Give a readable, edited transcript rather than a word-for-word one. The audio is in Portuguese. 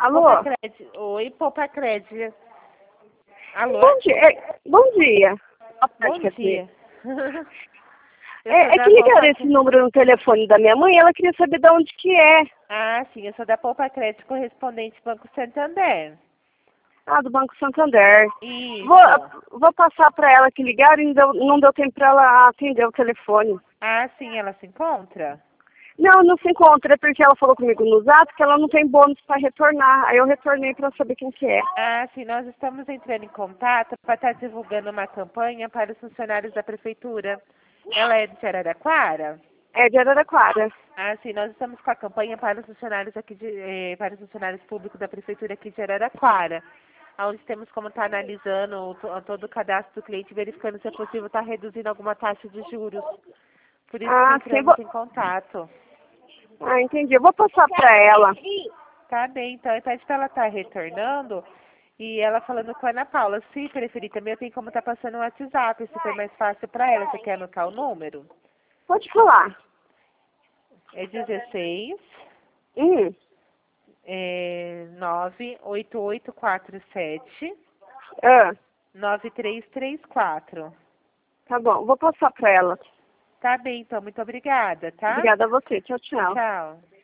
Alô? Popacred. Oi, Popacred. Alô? Bom dia. Bom dia. Bom dia. É que ligaram esse número no telefone da minha mãe, ela queria saber de onde que é. Ah, sim, eu sou da Popacred, correspondente Banco Santander. Ah, do Banco Santander. Isso. Vou passar para ela que ligaram e não deu tempo para ela atender o telefone. Ah, sim, ela se encontra? Não se encontra, porque ela falou comigo no Zap que ela não tem bônus para retornar. Aí eu retornei para saber quem que é. Ah, sim, nós estamos entrando em contato para estar divulgando uma campanha para os funcionários da prefeitura. Ela é de Araraquara? É de Araraquara. Ah, sim, nós estamos com a campanha para os funcionários aqui para os funcionários públicos da prefeitura aqui de Araraquara, onde temos como estar analisando todo o cadastro do cliente, verificando se é possível estar reduzindo alguma taxa de juros. Por isso que entramos em contato. Ah, entendi. Eu vou passar para ela. Tá bem, então eu pede para ela estar retornando e ela falando com a Ana Paula. Se preferir também, eu tenho como estar passando o WhatsApp, se for mais fácil para ela. Você quer anotar o número? Pode falar. É 16 98847 9334. Tá bom, vou passar para ela. Tá bem, então. Muito obrigada, tá? Obrigada a você. Tchau, tchau. Tchau.